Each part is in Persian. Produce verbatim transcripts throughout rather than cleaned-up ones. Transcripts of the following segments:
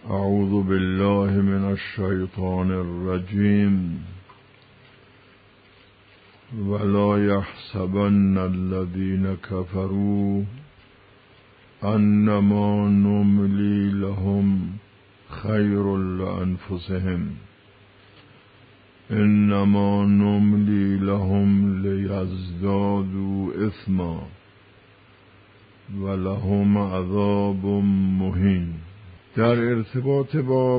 اعوذ بالله من الشیطان الرجیم ولا يحسبن الذين كفروا انما نملي لهم خير لانفسهم انما نملي لهم ليزدادوا اثما ولهم عذاب مهین. در ارتباط با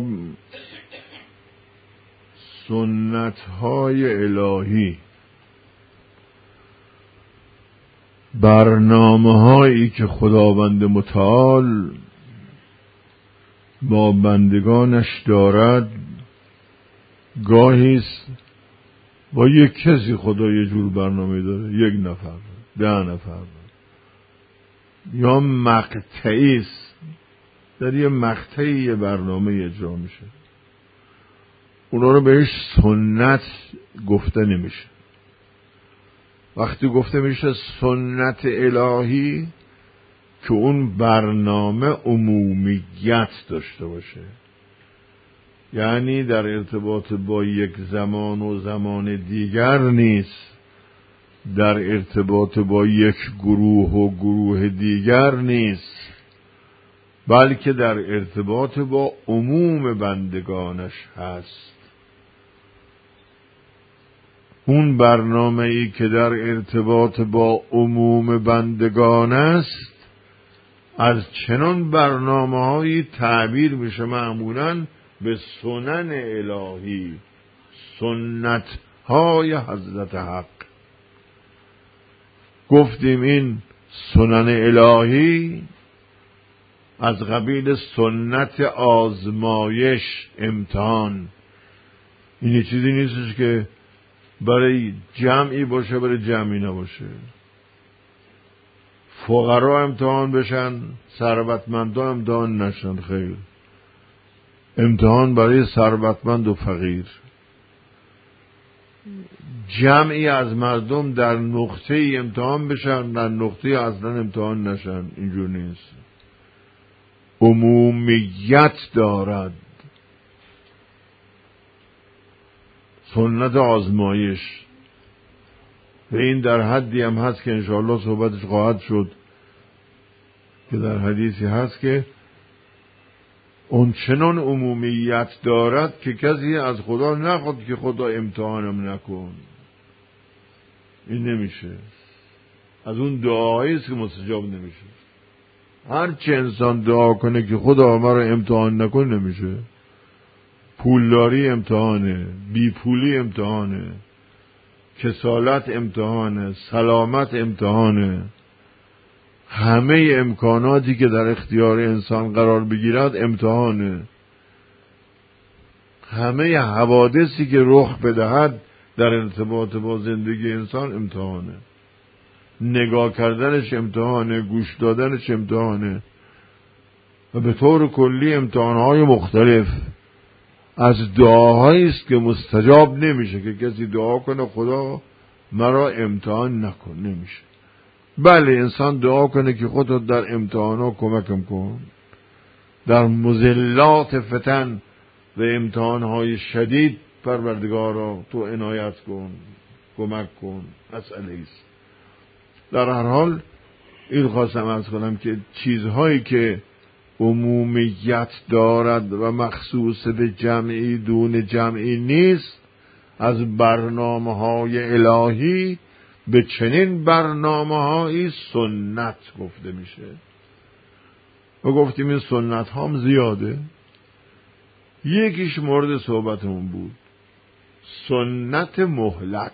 سنت‌های الهی، برنامه‌هایی که خداوند متعال با بندگانش دارد، گاهیست با یک کسی خدا یه جور برنامه داره، یک نفر، ده نفر، یا مقطعیست، در یه مقطعی یه برنامه اجرا میشه. اونا رو بهش سنت گفته نمیشه. وقتی گفته میشه سنت الهی، که اون برنامه عمومیت داشته باشه، یعنی در ارتباط با یک زمان و زمان دیگر نیست، در ارتباط با یک گروه و گروه دیگر نیست، بلکه در ارتباط با عموم بندگانش هست. اون برنامه‌ای که در ارتباط با عموم بندگان است، از چنان برنامه‌هایی تعبیر میشه معمولاً به سنن الهی، سنت‌های حضرت حق. گفتیم این سنن الهی از قبیل سنت آزمایش، امتحان. این چیزی نیستش که برای جمعی باشه برای جمعی نباشه. فقرا امتحان بشن، ثروتمندا امتحان نشن، خیر. امتحان برای ثروتمند و فقیر. جمعی از مردم در نقطه امتحان بشن، در نقطه اصلا امتحان نشن. اینجور نیست. عمومیت دارد، سنت آزمایش. و این در حدی هم هست که انشاءالله صحبتش خواهد شد، که در حدیثی هست که اون چنان عمومیت دارد که کسی از خدا نخواد که خدا امتحانم نکن. این نمیشه. از اون دعایی است که مستجاب نمیشه. هر چه انسان دعا کنه که خدا ما رو امتحان نکن، نمیشه. پولداری امتحانه، بی پولی امتحانه، کسالت امتحانه، سلامت امتحانه. همه امکاناتی که در اختیار انسان قرار بگیرد امتحانه. همه حوادثی که رخ بدهد در ارتباط با زندگی انسان امتحانه. نگاه کردنش امتحانه، گوش دادنش امتحانه، و به طور کلی امتحانهای مختلف. از دعاهایی است که مستجاب نمیشه که کسی دعا کنه خدا مرا امتحان نکن، نمیشه. بله، انسان دعا کنه که خدا در امتحانها کمکم کن، در مذلات فتن و امتحانهای شدید پروردگارا تو عنایت کن، کمک کن، مسئله ایست. در هر حال این خواستم عرض کنم که چیزهایی که عمومیت دارد و مخصوص به جمعی دون جمعی نیست، از برنامه‌های الهی به چنین برنامه‌هایی سنت گفته میشه. و گفتیم این سنت هم زیاده. یکیش مورد صحبتمون بود، سنت مهلت.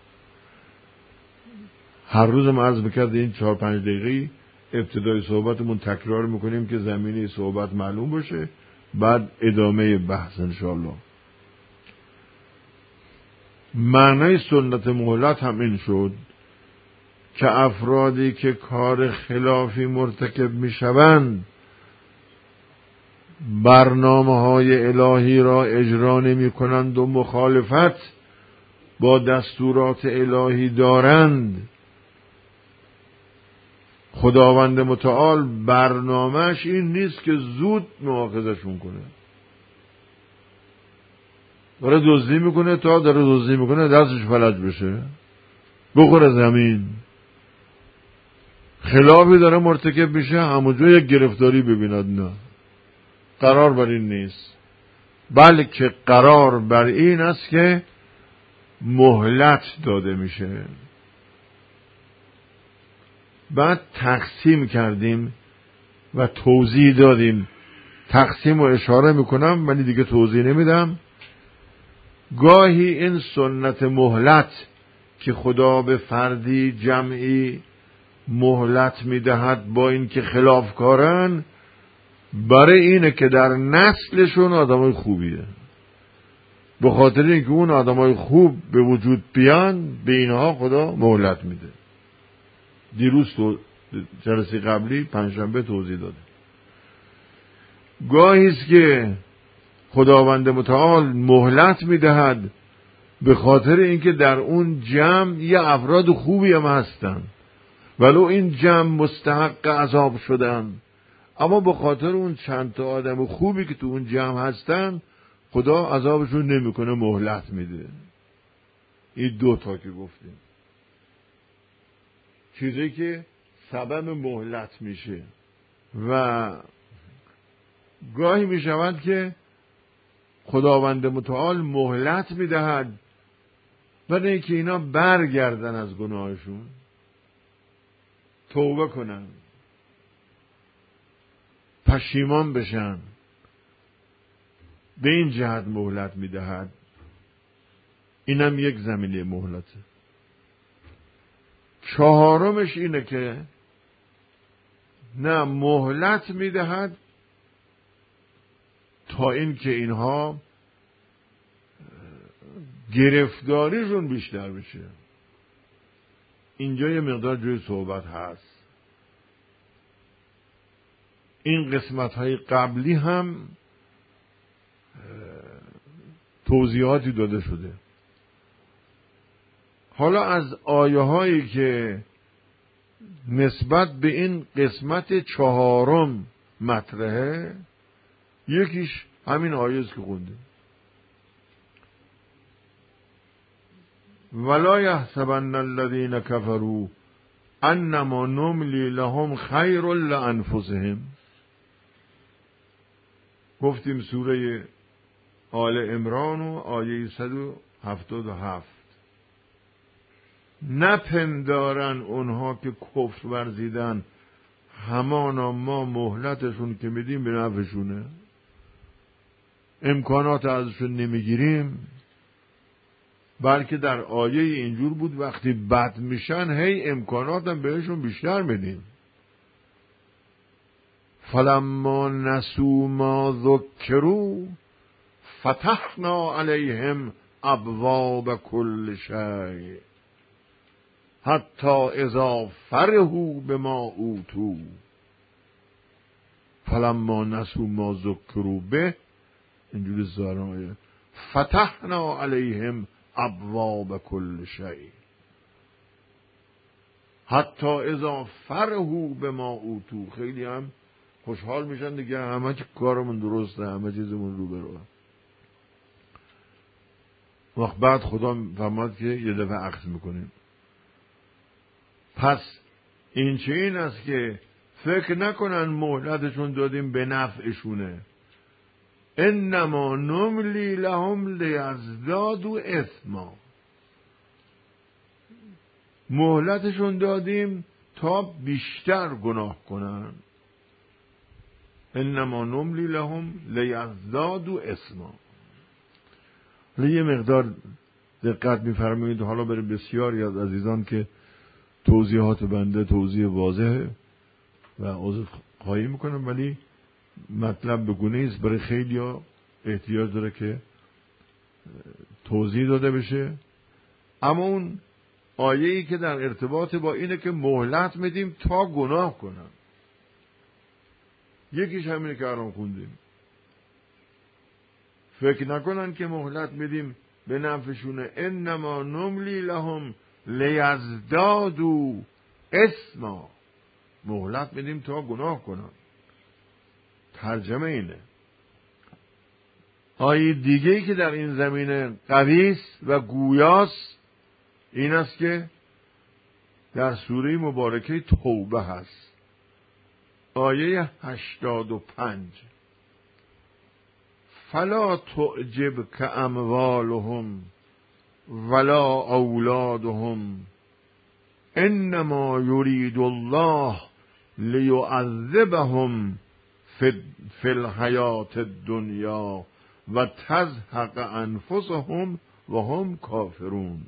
هر روز ما عرض بکرد این چهار پنج دقیقی ابتدای صحبتمون تکرار میکنیم که زمینه صحبت معلوم باشه، بعد ادامه بحث انشاءالله. معنی سنت مهلت هم این شد که افرادی که کار خلافی مرتکب میشوند، برنامه‌های الهی را اجرا نمی کنند و مخالفت با دستورات الهی دارند، خداوند متعال برنامهش این نیست که زود مؤاخذشون کنه. داره دزدی میکنه، تا داره دزدی میکنه دستش فلج بشه، بخوره زمین. خلافی داره مرتکب میشه، همونجا یک گرفتاری ببیند. نه، قرار بر این نیست، بلکه قرار بر این است که مهلت داده میشه. بعد تقسیم کردیم و توضیح دادیم. تقسیم و اشاره میکنم ولی دیگه توضیح نمیدم. گاهی این سنت مهلت که خدا به فردی جمعی مهلت میدهد با این که خلافکارن، برای اینه که در نسلشون آدمای خوبیه، به خاطر اینکه اون آدمای خوب به وجود بیان به اینها خدا مهلت میده. دیروز تو جلسه قبلی پنجشنبه توضیح داده. گاهی است که خداوند متعال مهلت میدهد به خاطر اینکه در اون جمع یه افراد خوبی هم هستن، ولو این جمع مستحق عذاب شدن، اما به خاطر اون چند تا آدم خوبی که تو اون جمع هستن خدا عذابشون نمیکنه، مهلت میده. این دو تا که گفتیم چیزی که سبب مهلت میشه. و گاهی میشود که خداوند متعال مهلت میدهد برای اینکه اینا برگردن از گناهشون، توبه کنن، پشیمان بشن. به این جهت مهلت میدهد. اینم یک زمینه مهلته. چهارمش اینه که نه، مهلت میدهد تا اینکه اینها گرفتاریشون بیشتر بشه. اینجا یه مقدار جوی صحبت هست. این قسمت های قبلی هم توضیحاتی داده شده. حالا از آیه هایی که نسبت به این قسمت چهارم مطرحه، یکیش همین آیه است که خوندیم. ولا یحسبن الذین کفروا انما نملی لهم خیر لانفسهم. گفتیم سوره آل عمران و آیه صد و هفتاد و هفت. نپندارن اونها که کفر ورزیدن همانا ما مهلتشون که میدیم به نفعشونه، امکانات ازشون نمیگیریم، بلکه در آیه اینجور بود وقتی بد میشن هی امکاناتم بهشون بیشتر میدیم. فلما نسوا ما ذکروا فتحنا علیهم ابواب کل شیء حتی اذا فرحوا بما اوتوا فلما نسوا ما ذکروا به، اینجوری زارایه، فتحنا علیهم ابواب کل شیء حتی اذا فرحوا بما اوتوا. خیلی هم خوشحال میشن دیگه، همه چی کارمون درسته، همه چیزمون رو برو. وقت بعد خدا فرماد که یه دفعه عکس میکنیم. پس این چه این است که فکر نکنن مهلتشون دادیم به نفعشونه. انما نملی لهم لیزدادوا اثما. مهلتشون دادیم تا بیشتر گناه کنن. انما نملی لهم لیزدادوا اثما. یه مقدار دقت می‌فرمایید. حالا برای بسیاری از عزیزان که توضیحات بنده توضیح واضحه و عذر خواهی میکنم، ولی مطلب به گونه است برای خیلی ها احتیاج داره که توضیح داده بشه. اما اون آیه‌ای که در ارتباط با اینه که مهلت میدیم تا گناه کنن، یکیش همینه که الان خوندیم. فکر نکنن که مهلت میدیم به نفعشونه. انما نملی لهم لیزدادوا اثما. مهلت میدیم تا گناه کنن. ترجمه اینه. آیه دیگه‌ای که در این زمینه قوی است و گویاست این است که در سوره مبارکه توبه هست، آیه هشتاد و پنج: فلا تعجبک اموالهم ولا اولادهم انما یرید الله لیعذبهم فی الحیاة الدنیا و تزهق انفسهم و هم کافرون.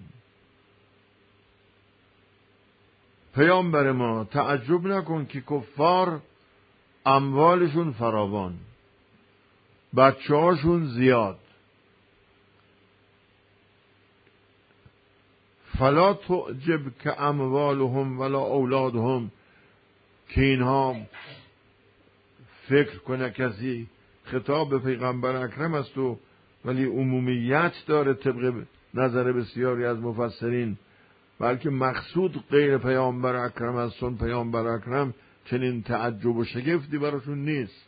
پیامبر ما تعجب نکن که کفار اموالشون فراوان، بچه هاشون زیاد. فلا تعجبک اموالهم ولا اولادهم، که اینها فکر کنه کسی خطاب به پیغمبر اکرم است و ولی عمومیت داره طبق نظر بسیاری از مفسرین، بلکه مقصود غیر پیامبر اکرم است، چون پیامبر اکرم چنین تعجب و شگفتی براشون نیست.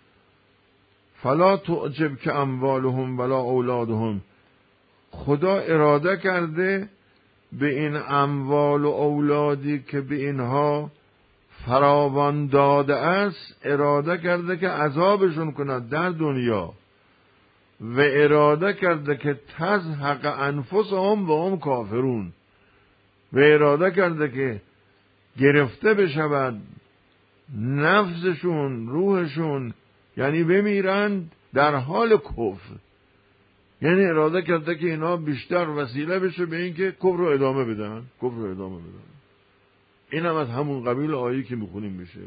فلا تعجبک اموالهم ولا اولادهم، خدا اراده کرده به این اموال و اولادی که به اینها فراوان داده است، اراده کرده که عذابشون کند در دنیا و اراده کرده که تزهق انفسهم و هم کافرون، و اراده کرده که گرفته بشود نفسشون، روحشون، یعنی بمیرند در حال کفر. یعنی اراده کرده که اینا بیشتر وسیله بشه به این که کفر رو ادامه بدن، کفر رو ادامه بدن. این هم از همون قبیل آیه که میخونیم میشه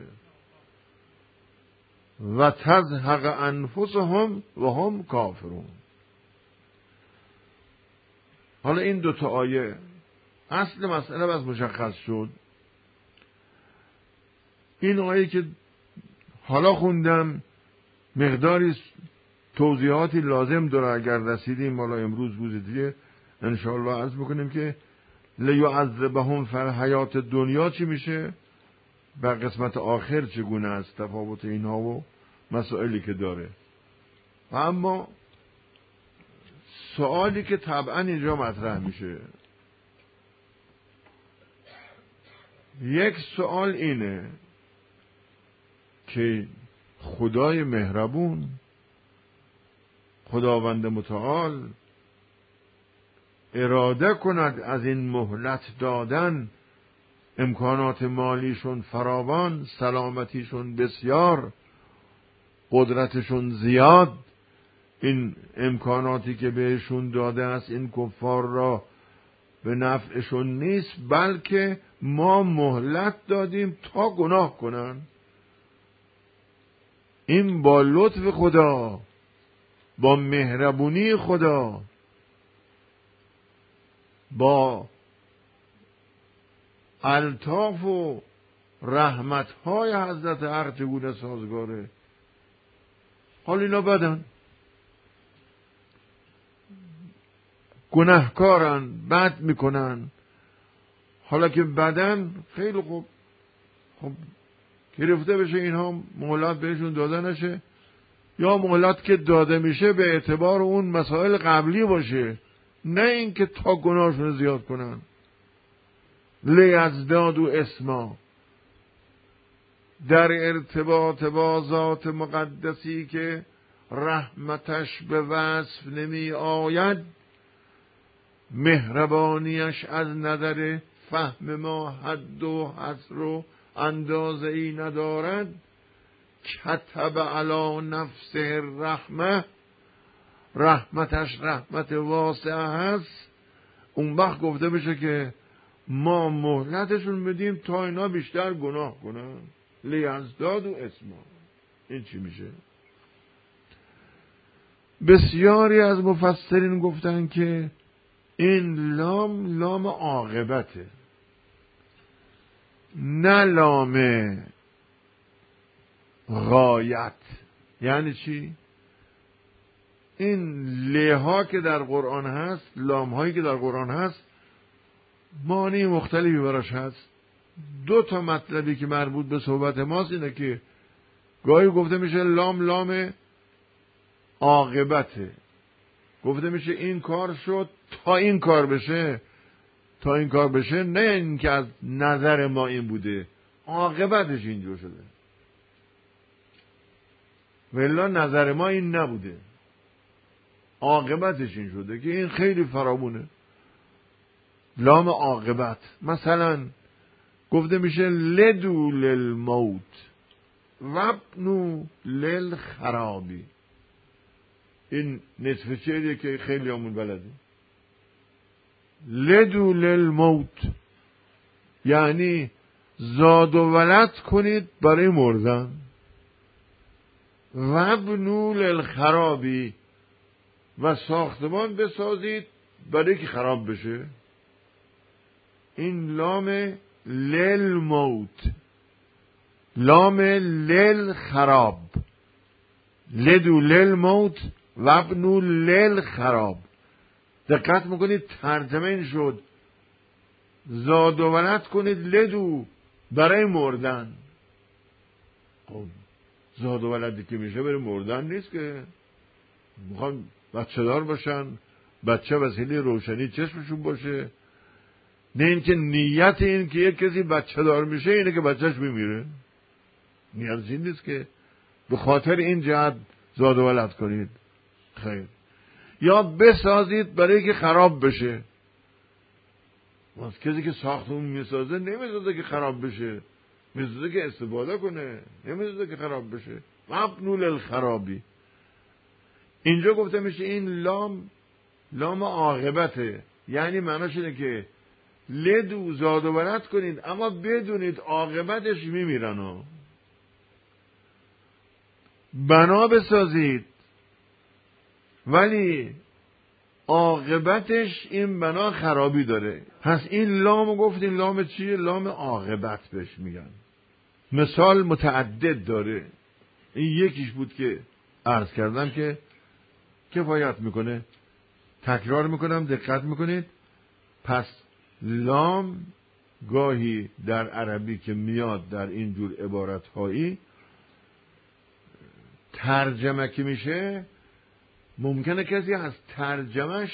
و تزهق انفسهم و هم کافرون. حالا این دوتا آیه اصل مسئله بس مشخص شد. این آیه که حالا خوندم مقداری توضیحاتی لازم داره، اگر رسیدیم حالا امروز روز دیگه انشاءالله عرض بکنیم که لیعذبهم فی الحیاة دنیا چی میشه و قسمت آخر چگونه است، تفاوت اینها و مسائلی که داره. و اما سوالی که طبعا اینجا مطرح میشه، یک سوال اینه که خدای مهربون، خداوند متعال اراده کند از این مهلت دادن، امکانات مالیشون فراوان، سلامتیشون بسیار، قدرتشون زیاد، این امکاناتی که بهشون داده است این کفار را به نفعشون نیست، بلکه ما مهلت دادیم تا گناه کنن. این با لطف خدا، با مهربونی خدا، با الطاف و رحمتهای حضرت حق چگونه سازگاره. حال اینا بدن، گناهکارن، بد میکنن. حالا که بدن خیلی خوب، خب گرفته بشه اینها مهلت بهشون داده نشه، یا مهلت که داده میشه به اعتبار اون مسائل قبلی باشه، نه اینکه تا گناهشون زیاد کنن. لیزدادوا اسما، در ارتباط با ذات مقدسی که رحمتش به وصف نمی آید، مهربانیش از نظر فهم ما حد و حصر و اندازه ای ندارد، کتب علی نفسه الرحمه، رحمتش رحمت واسعه هست. اون وقت گفته بشه که ما مهلتشون بدیم تا اینا بیشتر گناه کنن. لیزدادوا اسما، این چی میشه؟ بسیاری از مفسرین گفتن که این لام لام عاقبته، نه لام غایت. یعنی چی؟ این لها که در قرآن هست، لام هایی که در قرآن هست، معنی مختلفی براش هست. دو تا مطلبی که مربوط به صحبت ماست اینه که گاهی گفته میشه لام لام عاقبته. گفته میشه این کار شد تا این کار بشه، تا این کار بشه، نه این که از نظر ما این بوده، عاقبتش اینجور شده. ولی نظر ما این نبوده، عاقبتش این شده که این خیلی فراوونه. لام عاقبت. مثلا گفته میشه لدو للموت وابنو للخرابی. این نصف شعریه که خیلی همون بلده. لدو للموت یعنی زاد و ولد کنید برای مردن. وابنو للخرابی و ساختمان بسازید برای که خراب بشه. این لام للموت، لام للخراب. لدو للموت وابنو للخراب. دقت میکنید ترجمه این شد زاد و ولد کنید لدو برای مردن. خب زاد و ولدی که میشه برای مردن نیست که، میخوان بچه دار باشن، بچه وسیله روشنی چشمشون باشه. نه اینکه نیت این که یک کسی بچه دار میشه اینه که بچهش میمیره. نیت این نیست که به خاطر این جهت زاد و ولد کنید. خیر. یا بسازید برای که خراب بشه. واسه کسی که ساختمون میسازه نمیسازه که خراب بشه، میسازه که استفاده کنه، نمیسازه که خراب بشه. وابنو للخرابی. اینجا گفته میشه این لام لام عاقبته، یعنی معناش اینه که لدو زاد و ولد کنید اما بدونید عاقبتش میمیرن. ها بنا بسازید ولی عاقبتش این بنا خرابی داره. پس این لام گفتیم لام چیه؟ لام عاقبت بهش میگن. مثال متعدد داره. این یکیش بود که عرض کردم که کفایت میکنه. تکرار میکنم، دقت میکنید. پس لام گاهی در عربی که میاد در اینجور عبارت هایی ترجمه که میشه، ممکنه کسی از ترجمهش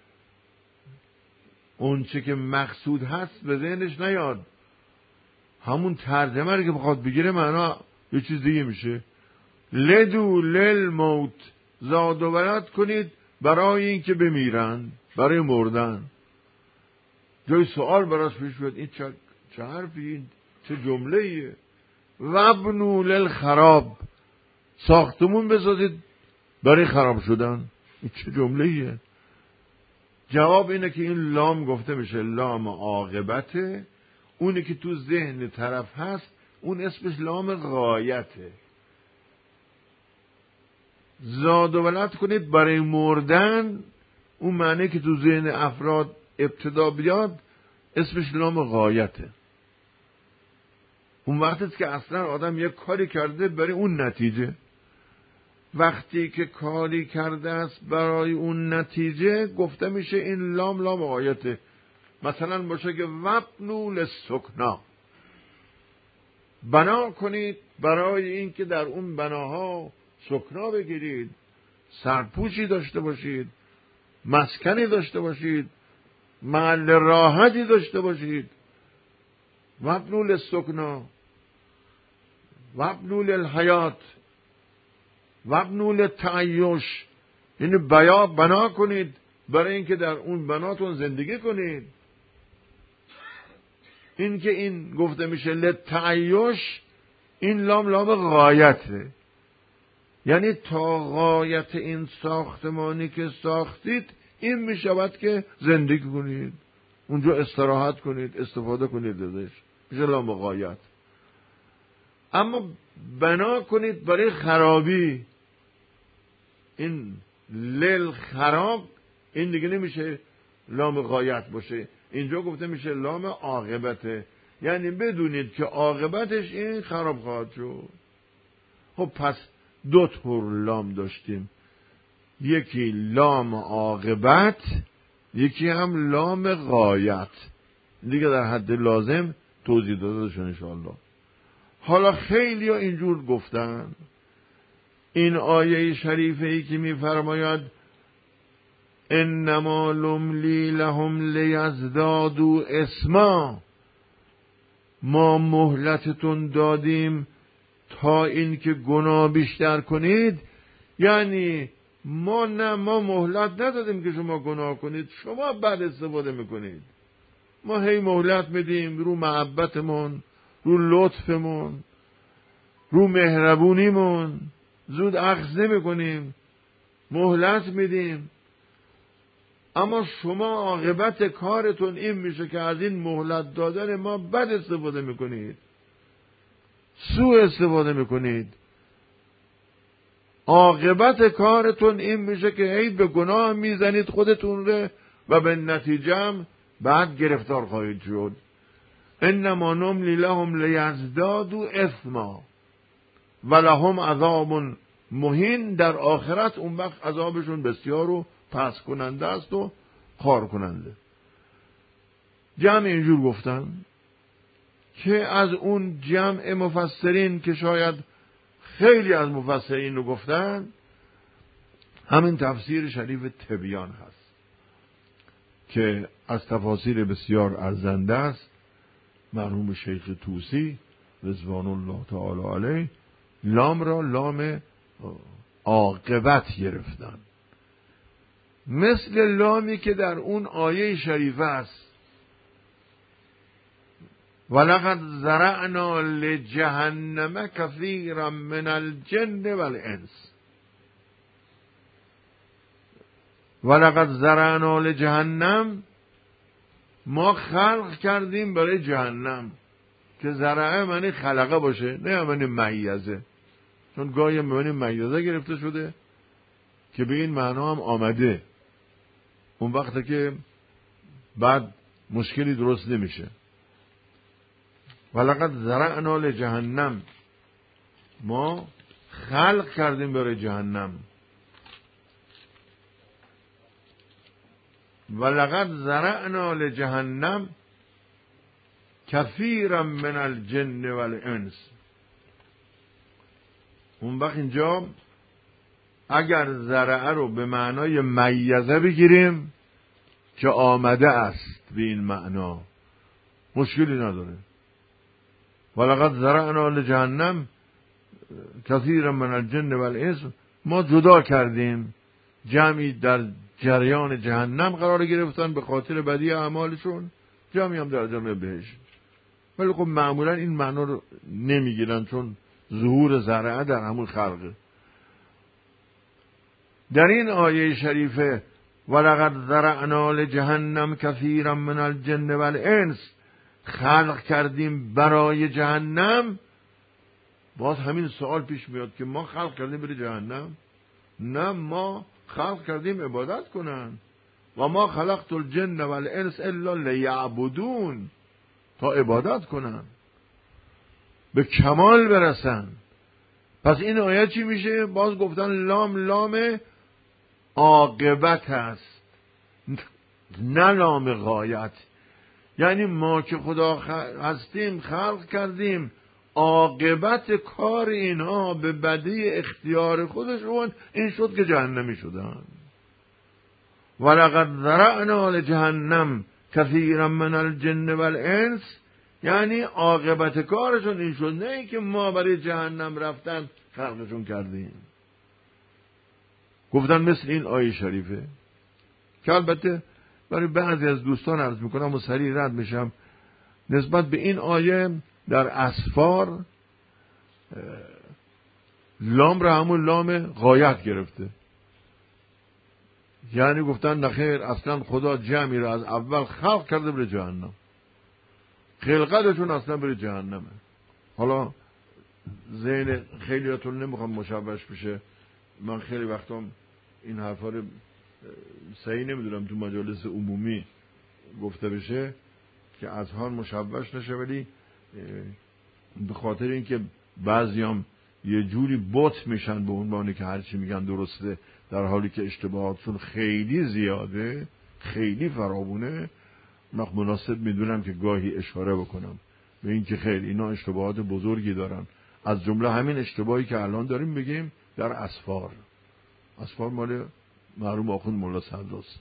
اون چه که مقصود هست به ذهنش نیاد، همون ترجمه رو که بخواد بگیره معنا یه چیز دیگه میشه. لدو للموت، زاد و ولد کنید برای این که بمیرن، برای مردن. جای سوال براش پیش بیاد این چه, چه حرفی، چه جمله ایه. وابنو للخراب، ساختمون بسازید برای خراب شدن. این چه جمله ایه؟ جواب اینه که این لام گفته میشه لام عاقبته. اونی که تو ذهن طرف هست اون اسمش لام غایته. زاد و ولد کنید برای مردن، اون معنی که تو ذهن افراد ابتدا بیاد اسمش لام غایته. اون وقتی که اصلا آدم یک کاری کرده برای اون نتیجه. وقتی که کاری کرده است برای اون نتیجه گفته میشه این لام لام غایته. مثلا باشه که وابنو للسکنا، بنا کنید برای این که در اون بناها سکنا بگیرید، سرپوشی داشته باشید، مسکنی داشته باشید، محل راحتی داشته باشید. وابنو للسکنا، وابنو للحیات، وابنو للتعیش. یعنی بیا بنا کنید برای اینکه در اون بناتون زندگی کنید. این که این گفته میشه للتعیش، این لام لام غایته. یعنی تا غایت این ساختمانی که ساختید این میشود که زندگی کنید، اونجا استراحت کنید، استفاده کنید ازش، میشه لام غایت. اما بنا کنید برای خرابی، این لل خراب، این دیگه نمیشه لام غایت باشه. اینجا گفته میشه لام عاقبته، یعنی بدونید که عاقبتش این خراب خواهد شد. خب پس دو طور لام داشتیم، یکی لام عاقبت، یکی هم لام غایت. دیگه در حد لازم توضیح داده شد انشاءالله. حالا خیلی ها اینجور گفتن این آیه شریفه ای که می‌فرماید انما نملی لهم لیزدادوا اثما، ما مهلتتون دادیم تا این که گناه بیشتر کنید، یعنی ما نه ما مهلت ندادیم که شما گناه کنید، شما بد استفاده میکنید. ما هی مهلت میدیم رو محبتمون، رو لطفمون، رو مهربونیمون، زود اخذ نمیکنیم، مهلت میدیم. اما شما عاقبت کارتون این میشه که از این مهلت دادن ما بد استفاده میکنید، سوء استفاده میکنید. عاقبت کارتون این میشه که هی به گناه میزنید خودتون رو و به نتیجه هم بعد گرفتار خواهید شد. انما نملی لهم لیزدادوا اثما ولهم عذاب مهین، در آخرت اون وقت عذابشون بسیار و پس کننده است و خار کننده. جمع اینجور گفتن که از اون جمع مفسرین که شاید خیلی از مفسرین رو گفتن، همین تفسیر شریف تبیان هست که از تفاسیر بسیار ارزنده است. مرحوم شیخ طوسی رضوان الله تعالی علیه لام را لام عاقبت گرفتن، مثل لامی که در اون آیه شریفه است ولقد زرعنا لجهنم کثیرا من الجن والانس. ولقد زرعنا لجهنم، ما خلق کردیم برای جهنم، که زرعه معنی خلقه باشه، نه معنی میزه، چون گاهی معنی میزه گرفته شده که به این معنا هم آمده، اون وقته که بعد مشکلی درست نمیشه. ولقد زرعنا لجهنم، ما خلق کردیم برای جهنم. ولقد زرعنا لجهنم کثیرا من الجن والانس. اون وقت اینجا اگر زرعه رو به معنای میزه بگیریم که آمده است به این معنا، مشکلی نداره. ولقد زرعنا لجهنم کثیرا من الجن والانس، ما جدا کردیم جمعی در جریان جهنم قرار گرفتن به خاطر بدی اعمالشون، جمعی هم در جنت بهشت. ولی خب معمولا این معنا رو نمیگیرن چون ظهور زرعه در همون خلقه. در این آیه شریفه ولقد زرعنا لجهنم کثیرا من الجن والانس، خلق کردیم برای جهنم، باز همین سوال پیش میاد که ما خلق کردیم برای جهنم؟ نه، ما خلق کردیم عبادت کنن. و ما خلقت الجن والانس الا لیعبدون، تا عبادت کنن، به کمال برسن. پس این آیه چی میشه؟ باز گفتن لام لام عاقبت هست، نه لام غایت. یعنی ما که خدا هستیم خلق کردیم، عاقبت کار اینها به بدی اختیار خودشون این شد که جهنمی شدن. ولقد ذرأنا لجهنم کثیرا من الجن والانس، یعنی عاقبت کارشون این شد، نه اینکه ما برای جهنم رفتن خلقشون کردیم. گفتن مثل این آیه شریفه که البته برای بعضی از دوستان عرض میکنم و سریع رد میشم، نسبت به این آیه در اسفار لام را همون لام غایت گرفته، یعنی گفتن نخیر، اصلا خدا جمعی را از اول خلق کرده برای جهنم، خلقتشون اصلا برای جهنمه. حالا ذهن خیلیاتون نمیخوام مشوش بشه، من خیلی وقتا این حرفا رو صحیح نمیدونم تو مجالس عمومی گفته بشه که اذهان مشوش نشه، ولی به خاطر اینکه بعضیام یه جوری بت میشن به عنوانی که هرچی میگن درسته، در حالی که اشتباهاتشون خیلی زیاده، خیلی فراوونه، من مناسب میدونم که گاهی اشاره بکنم به این که خیلی اینا اشتباهات بزرگی دارن. از جمله همین اشتباهی که الان داریم بگیم در اسفار. اسفار مال مرحوم آخوند ملا صدراست.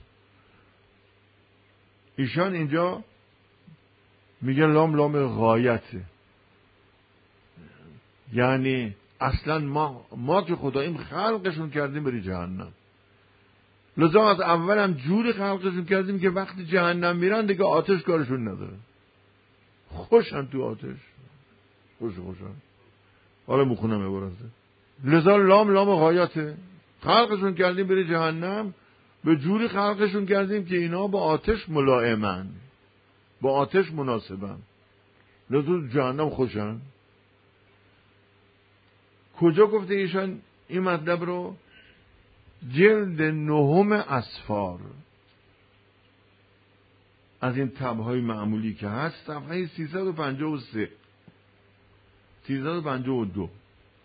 ایشان اینجا میگه لام لام غایته، یعنی اصلا ما ما که خداییم خلقشون کردیم بری جهنم، لذا از اول هم جوری خلقشون کردیم که وقتی جهنم میرن دیگه آتش کارشون نداره، خوشن تو آتش، خوش خوشن. حالا میخونم عبارته. لذا لام لام غایته، خلقشون کردیم بری جهنم، به جوری خلقشون کردیم که اینا با آتش ملائمن، با آتش مناسبن، لذا جهنم خوشن. کجا گفته ایشان این مطلب رو؟ جلد نهم اسفار، از این تبهای معمولی که هست، صفحه سیصد و پنجاه و سه سیصد و پنجاه و دو.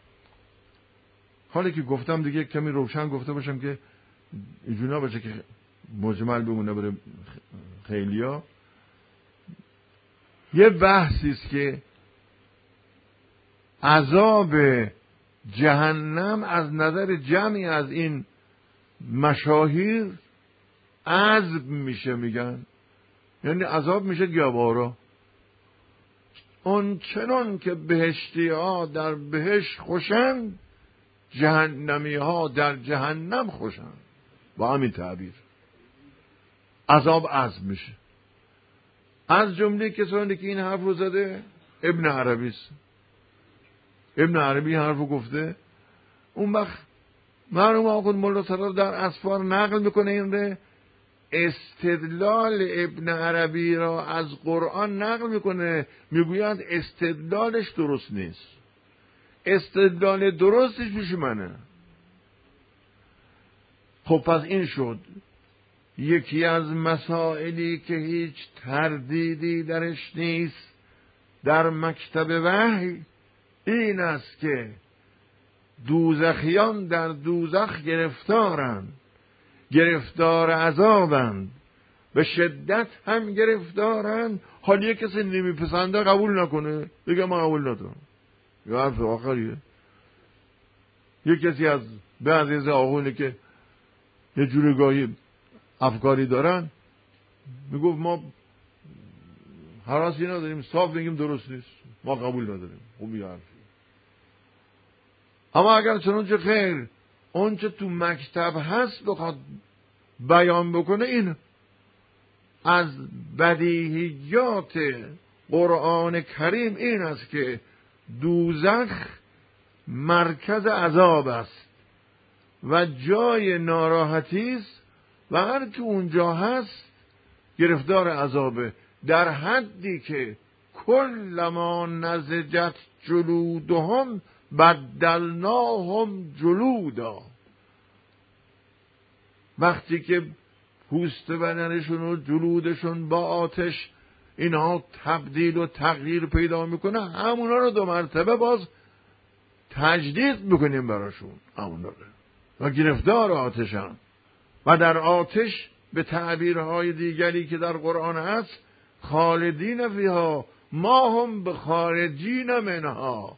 حالا که گفتم دیگه کمی روشن گفته باشم که اینجوری باشه که مجمل بمونه بره خیلیا. یه بحثی است که عذاب جهنم از نظر جمعی از این مشاهیر عذب میشه، میگن یعنی عذاب میشه گوارا. اون چنان که بهشتی ها در بهشت خوشن، جهنمی ها در جهنم خوشن. با همین تعبیر عذاب عذب میشه. از جمله کسانی که این حرف رو زده ابن عربی است. ابن عربی حرف رو گفته. اون وقت مرحوم آخوند ملا صدرا در اسفار نقل میکنه این ره، استدلال ابن عربی را از قرآن نقل میکنه، میگوید استدلالش درست نیست، استدلال درستش پیش منه. خب پس این شد یکی از مسائلی که هیچ تردیدی درش نیست در مکتب وحی این است که دوزخیان در دوزخ گرفتارند، گرفتار عذابند، به شدت هم گرفتارند. حالا یک کسی نمیپسنده قبول نکنه، بگه من قبول ندارم، یا حرف آخریه. یک کسی از بعضی از آقونه که یه جوری گاهی افکاری دارن میگفت ما حراسی نداریم، صاف بگیم درست نیست، ما قبول نداریم. خوب یه حرفی. اما اگر چنانچه خیر اونچه تو مکتب هست بخواد بیان بکنه، این از بدیهیات قرآن کریم این است که دوزخ مرکز عذاب است و جای ناراحتی است و هر که اونجا هست گرفتار عذابه، در حدی که کلما نضجت جلودهم بدلناهم جلودا. وقتی که پوست بدنشون و جلودشون با آتش اینها تبدیل و تغییر پیدا میکنه، همونا رو دو مرتبه باز تجدید میکنیم براشون، همونا رو و گرفتار آتشن. و در آتش به تعبیرهای دیگری که در قرآن هست، خالدین فیها ما هم بخارجین منها.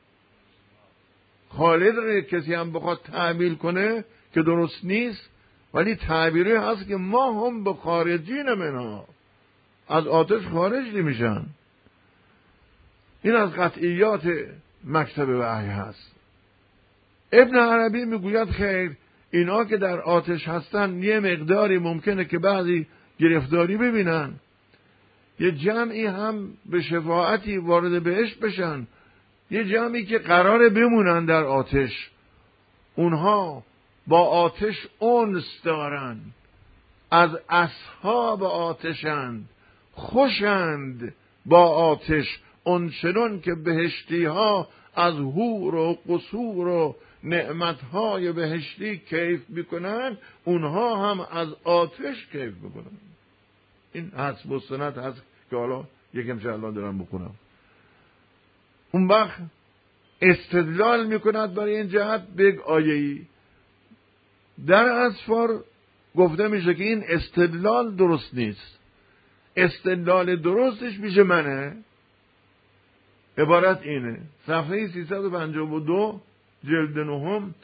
خالد رو کسی هم بخواد تعبیر کنه که درست نیست، ولی تعبیری هست که ما هم بخارجین منها، از آتش خارج نمیشن. این از قطعیات مکتب وحی هست. ابن عربی میگوید خیر اینا که در آتش هستن یه مقداری ممکنه که بعضی گرفتاری ببینن، یه جمعی هم به شفاعتی وارد بهشت بشن، یه جمعی که قراره بمونن در آتش، اونها با آتش انس دارن، از اصحاب آتشند، خوشند با آتش، اونچنان که بهشتی ها از حور و قصور و نعمتهای بهشتی کیف میکنن، اونها هم از آتش کیف میکنن. این حسب و سند هست که حالا یکم شهلان دارم بکنم. اون وقت استدلال میکند برای این جهت به آیه‌ای در اسفار گفته میشه که این استدلال درست نیست، استدلال درستش میشه منه. عبارت اینه، صفحه سیصد و پنجاه و دو جلد نهم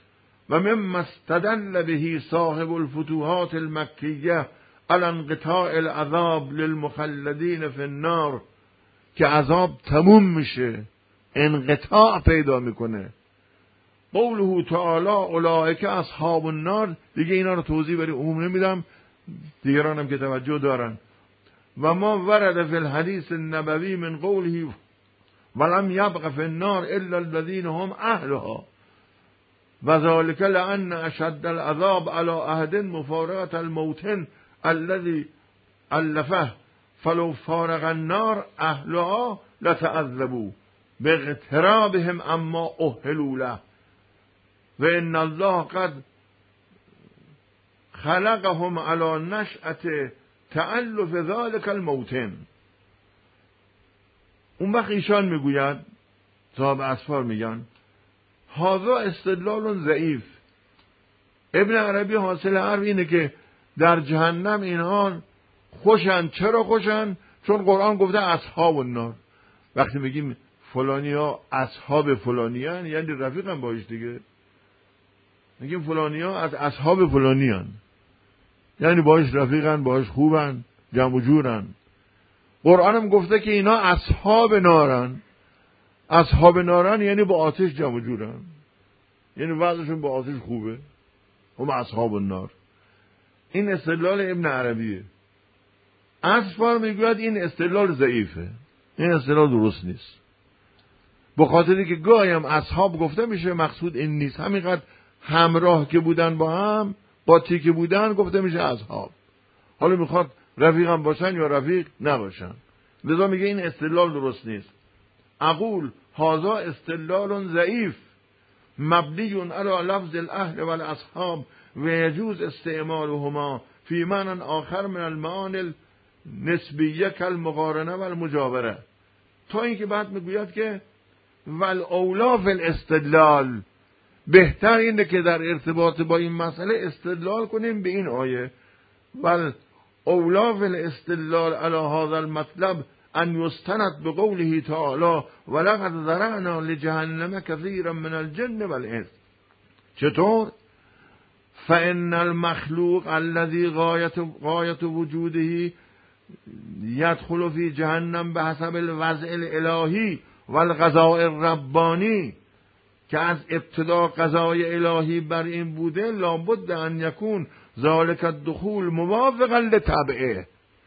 و مما استدل به صاحب الفتوحات المکیه على انقطاع العذاب للمخلدین فی النار، که عذاب تموم میشه، انقطاع پیدا میکنه. قوله تعالی اولئک اصحاب النار، دیگه اینا رو توضیح برای عموم نمیدم، دیگرانم که توجه دارن. و ما ورد فی الحدیث النبوی من قوله ولم یبق فی النار الا الذین هم اهلها و ذلک لان اشد العذاب علی احد مفارقة الموطن الذي الفه فلو فارق النار اهلها لتعذبوا باغترابهم اما اهلوا له و ان الله قد خلقهم على نشأة تألف ذلك الموطن. اون وقت ایشان میگوید، صاحب اسفار میگن هذا استدلال ضعیف. ابن عربی حاصل حرف اینه که در جهنم اینها خوشن. چرا خوشن؟ چون قرآن گفته اصحاب النار. وقتی میگیم فلانی ها اصحاب فلانی هن، یعنی رفیقن باش دیگه. میگیم فلانی ها از اصحاب فلانی هن، یعنی باش رفیقن، باش خوبن، جمع و جورن. قرآن هم گفته که اینا اصحاب نارن. اصحاب نارن یعنی با آتش جمع و جورن، یعنی وضعشون با آتش خوبه، هم اصحاب النار. این استدلال ابن عربیه. اسفار میگوید این استدلال ضعیفه، این استدلال درست نیست، به خاطری که گاهی هم اصحاب گفته میشه مقصود این نیست. همینقدر همراه که بودن با هم، قاطی که بودن گفته میشه اصحاب. حالا میخواد رفیق هم باشن یا رفیق نباشن، لذا میگه این استدلال درست نیست. اقول هذا استدلال ضعیف مبنی علی لفظ الاهل والاصحاب و یجوز استعمالهما فی معنی آخر من المعانی النسبیه کالمقارنه والمجاوره. تا اینکه بعد میگوید که والاولا فی الاستدلال، بهتر اینه که در ارتباط با این مسئله استدلال کنیم به این آیه. ول اولا فی الاستدلال علی هذا المطلب ان یستند بقوله تعالی ولقد ذرأنا لجهنم کثیرا من الجن والانس. چطور؟ فان المخلوق الذي غایت غایت وجوده يدخل في جهنم بحسب الوضع الالهی والقضاء الربانی، که از ابتدا قضای الهی بر این بوده، لابد ان یکون ذالک الدخول موافقا لطبعه،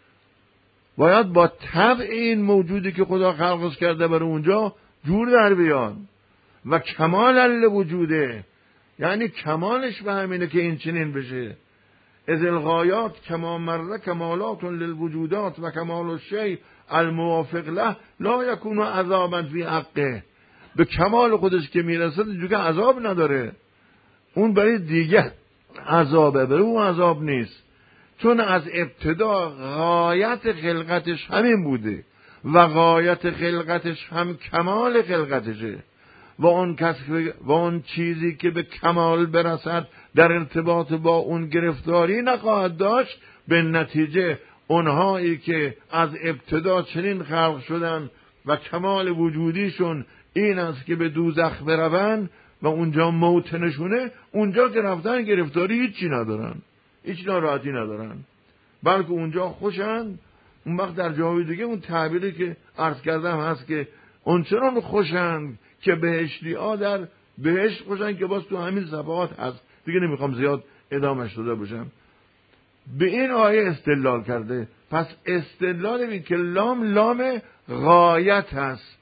باید با طبع این موجودی که خدا خلقش کرده بر اونجا جور در بیان. و کمال لوجوده، یعنی کمالش به همینه که این چنین بشه. از الغایات کما مره کمالات للوجودات و کمال الشیء الموافق له لا یکون عذابا فی حقه. به کمال خودش که میرسه دیگه عذاب نداره، اون برای دیگه عذابه، برای اون عذاب نیست، چون از ابتدا غایت خلقتش همین بوده و غایت خلقتش هم کمال خلقتشه. و اون کس و اون چیزی که به کمال برسد در ارتباط با اون گرفتاری نخواهد داشت. به نتیجه اونهایی که از ابتدا چنین خلق شدن و کمال وجودیشون این است که به دوزخ برون و اونجا موتنشونه، اونجا که رفتن گرفتاری هیچی ندارن، هیچ ناراحتی ندارن، بلکه اونجا خوشن. اون وقت در جاهای دیگه اون تعبیری که عرض کردم هست که اون چنان خوشن که بهشتی ها در بهشت خوشن، که باز تو همین صفحات هست دیگه، نمیخوام زیاد ادامش داده باشم. به این آیه استدلال کرده. پس استدلال بی که لام لام غایت هست،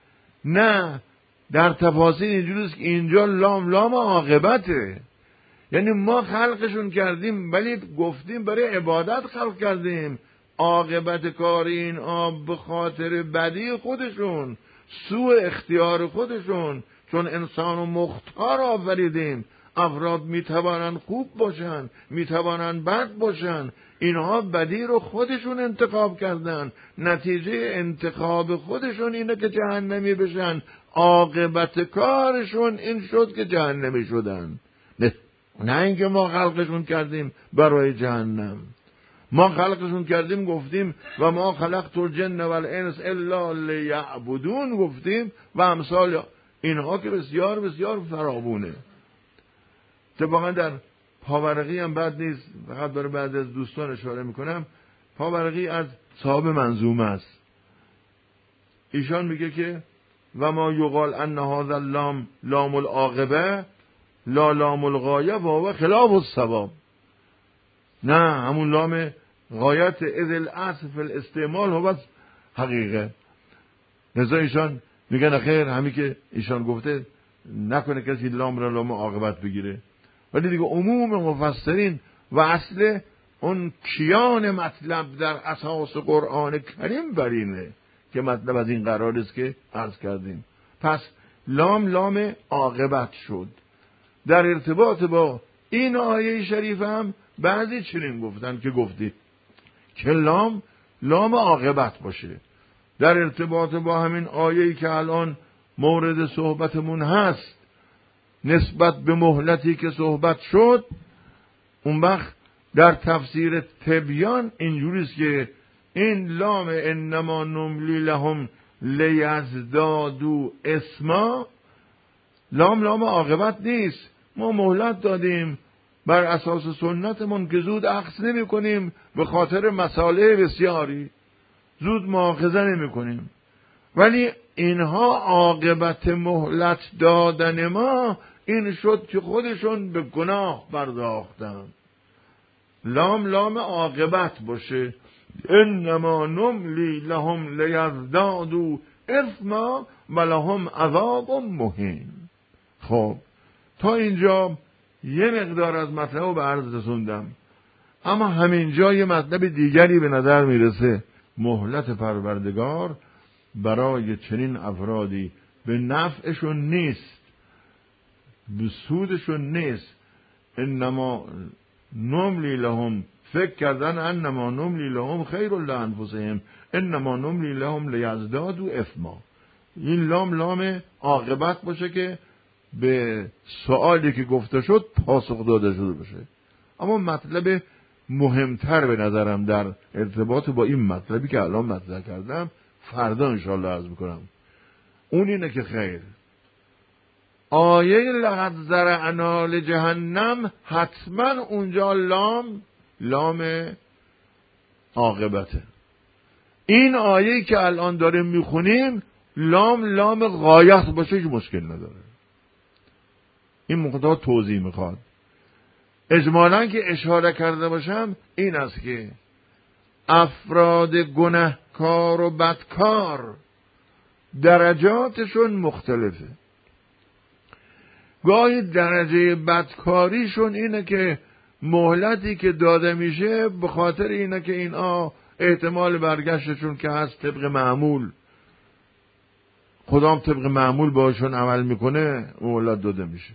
نه در تفاصیل اینجوریست که اینجا لام لام عاقبته، یعنی ما خلقشون کردیم ولی گفتیم برای عبادت خلق کردیم، عاقبت کار این آب به خاطر بدی خودشون، سوء اختیار خودشون، چون انسان و مختار آفریدیم. افراد میتوانن خوب باشن، میتوانن بد باشن، اینها بدی رو خودشون انتخاب کردن، نتیجه انتخاب خودشون اینه که جهنمی بشن، عاقبت کارشون این شد که جهنمی شدن. نه نه اینکه ما خلقشون کردیم برای جهنم. ما خلقشون کردیم گفتیم و ما خلقت الجن والانس الا لیعبدون گفتیم و امثال اینها که بسیار بسیار فراوونه. اتفاقا در پاورقی هم بد نیست، فقط برای بعضی از دوستان اشاره میکنم. پاورقی از صاحب منظومه است. ایشان میگه که و ما یقال ان هذا اللام لام العاقبه لا لام الغایه و هو خلاف الصواب. نه، همون لام غایت اذ الاصل فی الاستعمال هو حقیقه. لذا ایشان میگن خیر، همین که ایشان گفته نکنه کسی لام را لام عاقبت بگیره. ولی دیگه عموم مفسرین و اصل اون کیان مطلب در اساس قرآن کریم برینه که مطلب از این قرار است که عرض کردیم. پس لام لام عاقبت شد. در ارتباط با این آیه شریف هم بعضی چنین گفتن که گفتی که لام لام عاقبت باشه. در ارتباط با همین آیه‌ای که الان مورد صحبتمون هست نسبت به مهلتی که صحبت شد، اون وقت در تفسیر تبیان اینجوریست که این لام انما نملی لهم لیزدادوا اسما، لام لام عاقبت نیست. ما مهلت دادیم بر اساس سنتمون که زود اخذ نمی کنیم، به خاطر مسائل بسیاری زود مؤاخذه نمی کنیم. ولی اینها عاقبت مهلت دادن ما این شد که خودشون به گناه پرداختن. لام لام عاقبت باشه. انما نملی لهم لیزدادوا اثما ولهم عذاب مهین. خب تا اینجا یه مقدار از مطلب رو به عرض رسوندم، اما همینجا یه مطلب دیگری به نظر میرسه. مهلت پروردگار برای چنین افرادی به نفعشون نیست، به سودشون نیست. انما نملی لهم، فکر کردن انما نملی لهم خیر لانفسهم انما نملی لهم لیزدادوا اثما. این لام لام عاقبت باشه که به سوالی که گفته شد پاسخ داده شده باشه. اما مطلب مهمتر به نظرم در ارتباط با این مطلبی که الان مطرح کردم فردا انشاءالله عرض میکنم. اون اینه که خیر آیه لقد ذرعنا لجهنم حتما اونجا لام لام عاقبته. این آیه که الان داریم میخونیم لام لام غایت باشه که مشکل نداره. این مقدار توضیح میخواد. اجمالاً که اشاره کرده باشم این است که افراد گنهکار و بدکار درجاتشون مختلفه. گاهی درجه بدکاریشون اینه که مهلتی که داده میشه به خاطر اینه که اینا احتمال برگشتشون که هست طبق معمول، خدام طبق معمول باشون عمل میکنه، مهلت داده میشه.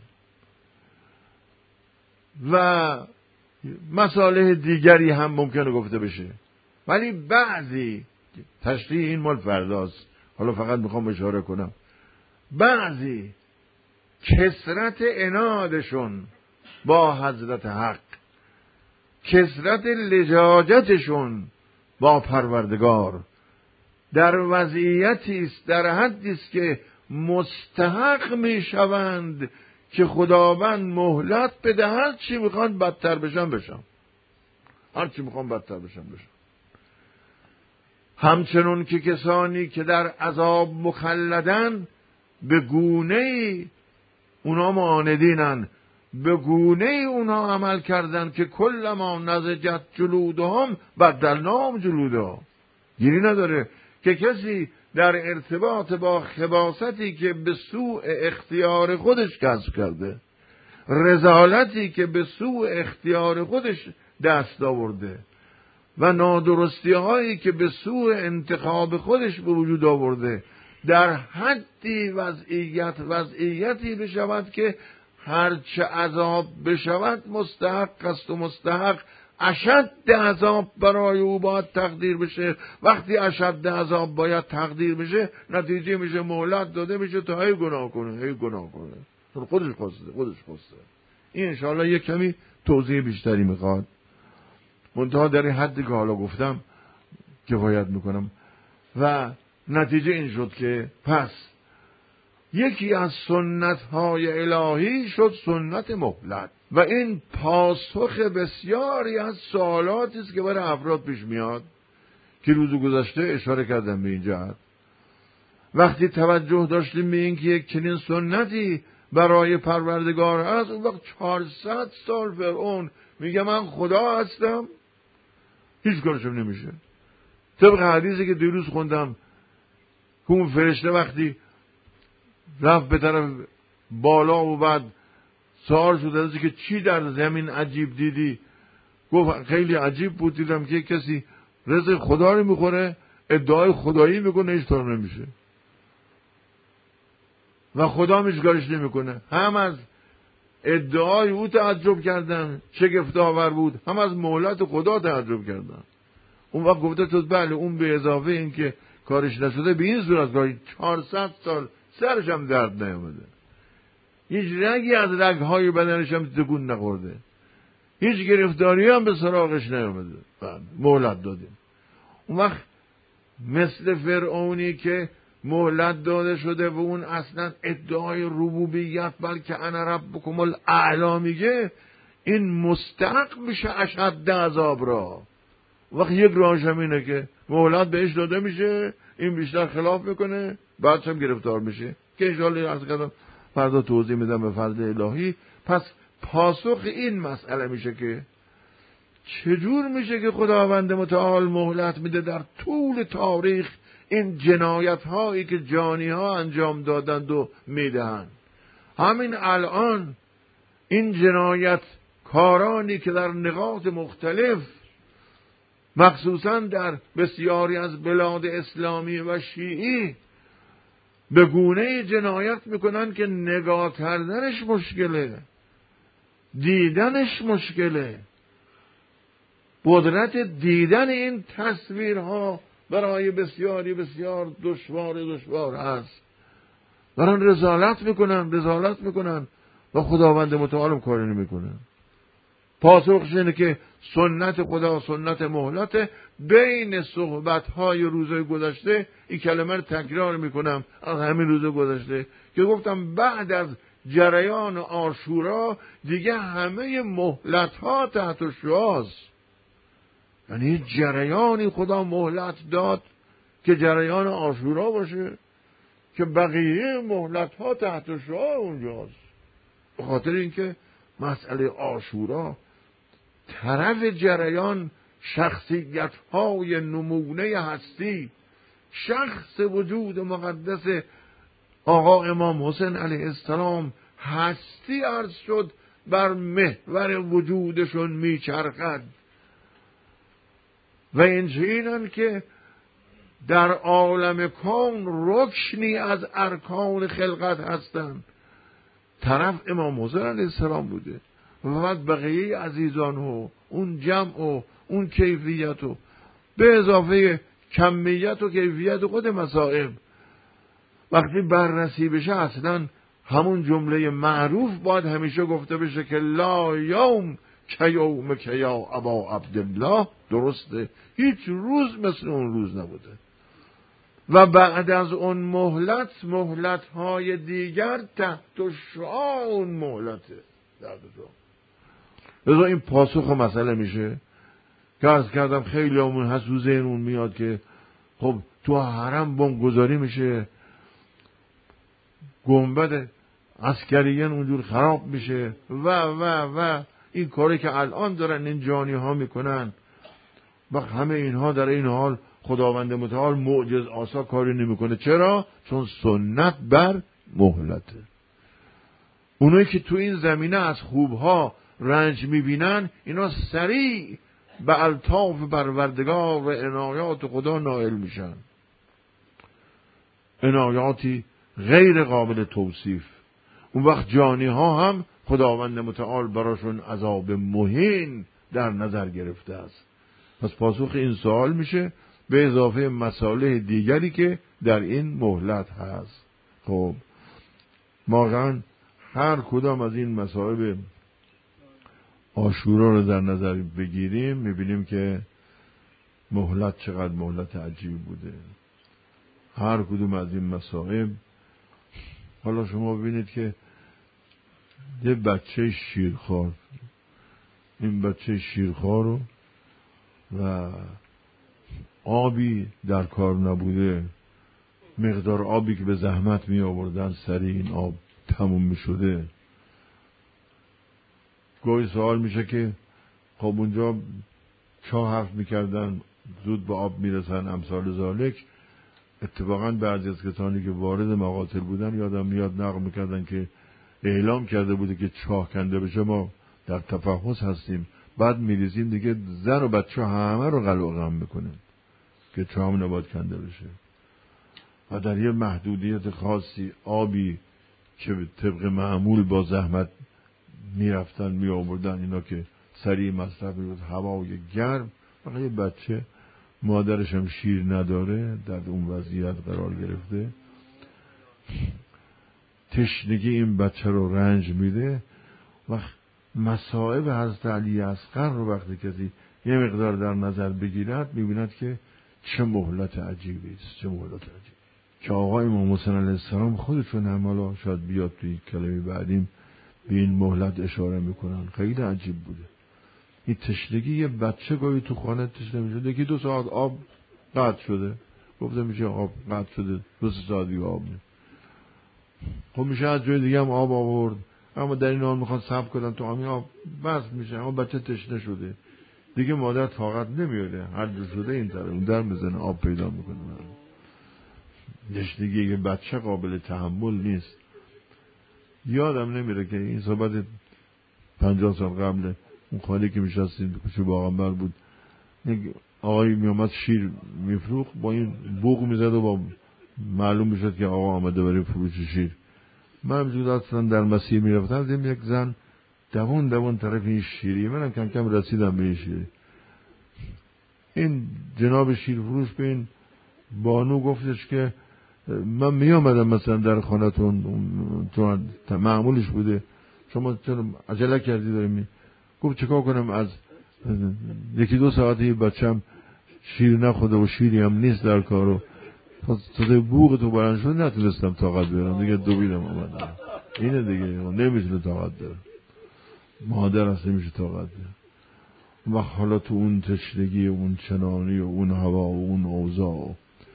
و مسائل دیگری هم ممکنه گفته بشه. ولی بعضی، تشریح این مال فرداست، حالا فقط میخوام اشاره کنم، بعضی کثرت عنادشون با حضرت حق، کثرت لجاجتشون با پروردگار در وضعیتی است، در حدی است که مستحق میشوند که خداوند مهلت بده، هر چی میخوان بدتر بشن بشن، هر چی میخوان بدتر بشن بشن. همچنون که کسانی که در عذاب مخلدن به گونه‌ای اونا معاندینن، به گونه‌ای اونا عمل کردن که کل ما نضجت جلودهم بدلناهم جلودا. گیری نداره که کسی در ارتباط با خباثتی که به سوء اختیار خودش کسب کرده، رذالتی که به سوء اختیار خودش دست آورده و نادرستی هایی که به سوء انتخاب خودش به وجود آورده، در حدی وضعیت وضعیتی بشود که هرچه عذاب بشود مستحق است و مستحق اشد عذاب برای او باید تقدیر بشه. وقتی اشد عذاب باید تقدیر بشه، نتیجه میشه مهلت داده میشه تا هی گناه کنه، هی گناه کنه، خودش خواسته خودش خواسته. این انشاءالله یک کمی توضیح بیشتری میخواد، منتها در این حدی که حالا گفتم کفایت میکنم. و نتیجه این شد که پس یکی از سنت های الهی شد سنت مهلت. و این پاسخ بسیاری از سوالاتی است که برای افراد پیش میاد که روز گذشته اشاره کردم به این جهت. وقتی توجه داشتیم به این که یک چنین سنتی برای پروردگار هست، اون وقت چهارصد سال فرعون میگه من خدا هستم، هیچ کارشم نمیشه. طبق حدیثی که دیروز خوندم که اون فرشته وقتی رفت به طرف بالا و بعد سوال شد از که چی در زمین عجیب دیدی، گفت خیلی عجیب بود، دیدم که کسی رزق خدا رو میخوره، ادعای خدایی میکنه، هیچ طور نمیشه و خدا هیچ کارش نمیکنه. هم از ادعای او تعجب کردن، شگفت آور بود، هم از مهلت خدا تعجب کردن. اون وقت گفته تو بله، اون به اضافه این که کارش نشده به این صورت کاری چهارصد سال سرش هم درد نیامده، هیچ رگی از رگهای بدنش هم تکون نخورده، هیچ گرفتاری هم به سراغش نیامده، مهلت دادیم. اون وقت مثل فرعونی که مهلت داده شده و اون اصلا ادعای ربوبیت بلکه انا ربکم الاعلی میگه، این مستحق میشه اشد عذاب را. وقت یک راهش هم اینه که مهلت بهش داده میشه، این بیشتر خلاف میکنه، بعدش هم گرفتار میشه که انشاءالله عرض کردم فردا توضیح میدم به فضل الهی. پس پاسخ این مسئله میشه که چجور میشه که خداوند متعال مهلت میده در طول تاریخ این جنایت هایی که جانی ها انجام دادند و میدهند. همین الان این جنایت کارانی که در نقاط مختلف مخصوصا در بسیاری از بلاد اسلامی و شیعی به گونه جنایت میکنن که نگاه کردنش مشکله، دیدنش مشکله. قدرت دیدن این تصویرها برای بسیاری بسیار دشوار دشوار هست. دارن رذالت میکنن رذالت میکنن و خداوند متعال کاری نمیکنه. پاسخش اینه که سنت خدا سنت مهلت. بین صحبت‌های روزهای گذشته این کلمه رو تکرار میکنم از همین روز گذشته که گفتم بعد از جریان عاشورا دیگه همه مهلت‌ها تحت شعاست. یعنی جریانی خدا مهلت داد که جریان عاشورا باشه که بقیه مهلت‌ها تحت شعاع اونجاست. به خاطر اینکه مسئله عاشورا طرف جریان شخصیت‌های نمونه هستی، شخص وجود مقدس آقا امام حسین علیه السلام هستی عرض شد بر محور وجودشون میچرخد و اینجورین که در عالم کون رکنی از ارکان خلقت هستند. طرف امام حسین علیه السلام بوده و بعد بقیه عزیزان و اون جمع و اون کیفیت و به اضافه کمیت و کیفیت خود مسائل وقتی بررسی بشه اصلا همون جمله معروف باید همیشه گفته بشه که لا یوم که یوم که یا ابا عبدالله. درسته، هیچ روز مثل اون روز نبوده و بعد از اون مهلت مهلت های دیگر تحت شعاع اون مهلته. لذا این پاسخ مسئله میشه که عرض کردم خیلی همون هست رو ذهنمون میاد که خب تو حرم بمبگذاری میشه، گنبد عسکریان اونجور خراب میشه و و و این کاری که الان دارن این جانی ها میکنن و همه اینها در این حال خداوند متعال معجز آسا کاری نمیکنه. چرا؟ چون سنت بر مهلته. اونایی که تو این زمینه از خوبها رنج میبینن اینا سریع به الطاف پروردگار و عنایات خدا نائل میشن، عنایاتی غیر قابل توصیف. اون وقت جانی ها هم خداوند متعال براشون عذاب مهین در نظر گرفته است. پس پاسخ این سوال میشه به اضافه مسائل دیگری که در این مهلت هست. خب واقعا هر کدام از این مسائل عاشورا رو در نظر بگیریم میبینیم که مهلت چقدر مهلت عجیب بوده. هر کدوم از این مسائل، حالا شما ببینید که یه بچه شیرخوار، این بچه شیرخوار رو و آبی در کار نبوده، مقدار آبی که به زحمت می آوردن سریع این آب تموم می شده. گاهی سوال میشه که خب اونجا چاه حرف میکردن زود به آب میرسن امثال ذالک. اتفاقا بعضی از کسانی که وارد مقاتل بودن یادم میاد نقل میکردن که اعلام کرده بوده که چاه کنده بشه ما در تفحص هستیم، بعد میریزیم دیگه زن و بچه همه رو قلقم میکنه که چاه هم نباید کنده بشه. و در یه محدودیت خاصی آبی که طبق معمول با زحمت میرفتن می آوردن اینا که سریع مصرف میشد، هوای گرم. فقط یه بچه مادرش هم شیر نداره در اون وضعیت قرار گرفته، تشنگی این بچه رو رنج میده. و مصائب حضرت علی اصغر رو وقتی کسی یه مقدار در نظر بگیرد میبیند که چه مهلت عجیبی است، چه مهلت عجیبی که آقا امام حسین علیه السلام خودشون هم حالا شاید بیاد توی کلمه بعدیم به این مهلت اشاره میکنن. خیلی عجیب بوده این تشنگی. یه بچه گاهی تو خانه تشنه میشه، یکی دو ساعت آب قطع شده، گفته میشه آب قطع شده، دو سه ساعت دیگه آب میشه. خب میشه از جای دیگه هم آب آورد، اما در این حال میخوان صبر کنن تو همین آب بس میشه، اما بچه تشنه شده دیگه، مادر طاقت نمیاره، هر جو شده این طرف اون در میزنه آب پیدا میکنه. تشنگی یه بچه قابل تحمل نیست. یادم نمیره که این صحبت پنجاه سال قبل اون خالی که میشستیم کوچه باغنبر بود، آقایی میامد شیر میفروخت، با این بوق میزد و با معلوم میشد که آقا آمده برای فروش شیر. من همجور اصلا در مسیر میرفتم، دیدم یک زن دوان دوان طرف این شیری، منم کم کم رسیدم به این شیری. این جناب شیر فروش به این بانو گفتش که من میامدم مثلا در خانه‌تون، چون معمولش بوده، شما چرا عجله کردی داریم؟ گفت چیکار کنم، از یکی دو ساعتی بچم شیر نخورده و شیری هم نیست در کارو، تا بوق تو برن شد نتونستم طاقت بیارم دیگه، دویدم آمدم. اینه دیگه، نمیتونه طاقت بیاره، مادر هست نمیشه طاقت بیاره. و حالا تو اون تشنگی و اون چنانی و اون هوا و اون اوضاع،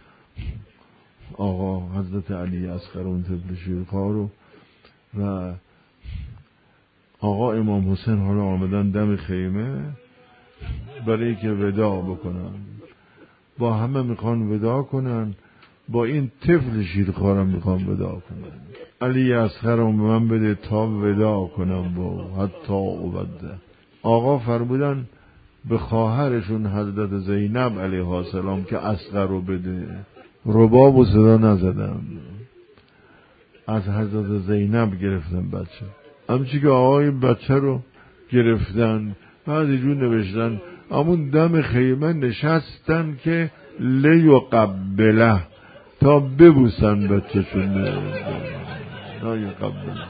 آقا حضرت علی اصغر اون طفل شیرخوار و آقا امام حسین حالا آمدن دم خیمه برای که وداع بکنن، با همه میخوان وداع کنن، با این طفل شیرخوارم میخوان وداع کنن. علی اصغرم به من بده تا وداع کنم با حتی عبده. آقا فرمودن به خواهرشون حضرت زینب علیه السلام که اصغر رو بده. رباب و صدا نزدم، از حضرت زینب گرفتن بچه. همچی که آقای بچه رو گرفتن، بعد جون نوشتن همون دم خیمه نشستن که لیو قبله، تا ببوسن بچه شون لیو قبله.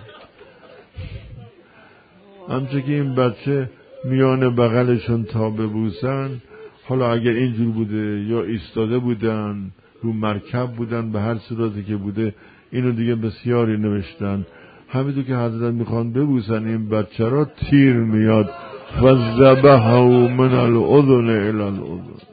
همچی که این بچه میان بغلشون تا ببوسن، حالا اگر اینجور بوده یا ایستاده بودن رو مرکب بودن، به هر صورتی که بوده، اینو دیگه بسیاری نوشتن. همینطور که حضرت میخوان ببوسن این بچه را، تیر میاد و ذبحه من الاذن الی الاذن.